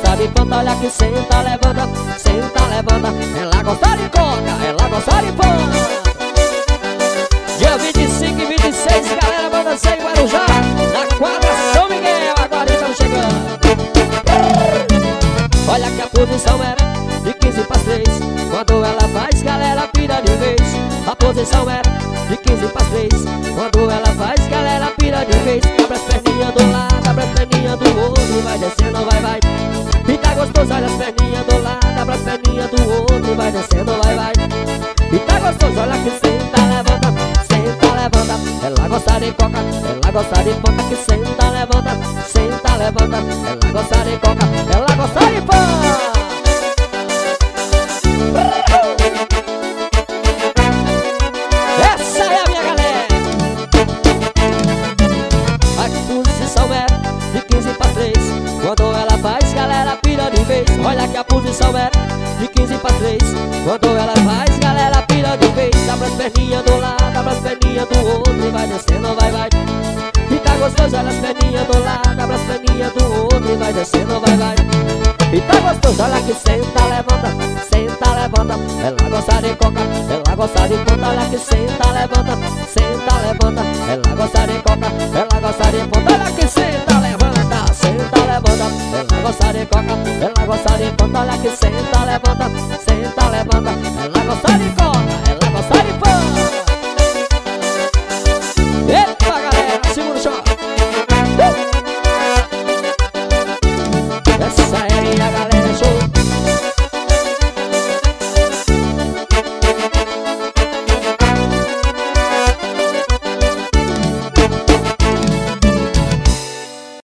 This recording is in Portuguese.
gosta de fanta, olha que senta, levanta, senta, levanta. Ela gosta de coca, ela gosta de fanta. Dia 25 e 26, galera, banda sem Guarujá, na quadra São Miguel, agora estamos chegando. Olha que a posição era de 15 para 3. Quando ela faz, galera, pira de vez. A posição era de 15 para 3. Quando ela faz, galera, pira de vez. Abre as perninhas do lado, abre as perninhas do outro. Vai descendo, vai, vai. E tá gostoso, olha as perninhas do lado, abre as perninhas do outro. Vai descendo, vai, vai. E tá gostoso, olha que senta, levanta, senta, levanta. Ela gosta de coca, ela gosta de fanta. Que senta, levanta, senta, levanta. Ela gosta de coca, ela gosta de fanta. Essa é a minha galera. A posição é de 15 para 3. Quando ela faz, galera, pira de vez. Olha que a posição é de 15 para 3. Quando ela faz, galera, pira de vez. Abre as perninhas do lado, abre as perninhas do outro. E vai descendo, vai, vai. E tá gostoso, olha as perninhas do lado, abre as perninhas do outro. E vai descendo, vai, vai. E tá gostoso, olha que senta, levanta, senta, levanta. Ela gosta de coca, ela gosta de fanta. Olha que senta, levanta, senta, levanta. Ela gosta de coca, ela gosta de fanta. Olha que senta, levanta, senta, levanta. Ela gosta de coca, ela gosta de fanta. Olha que senta, levanta, senta, levanta. Ela gosta de coca, ela gosta de fanta.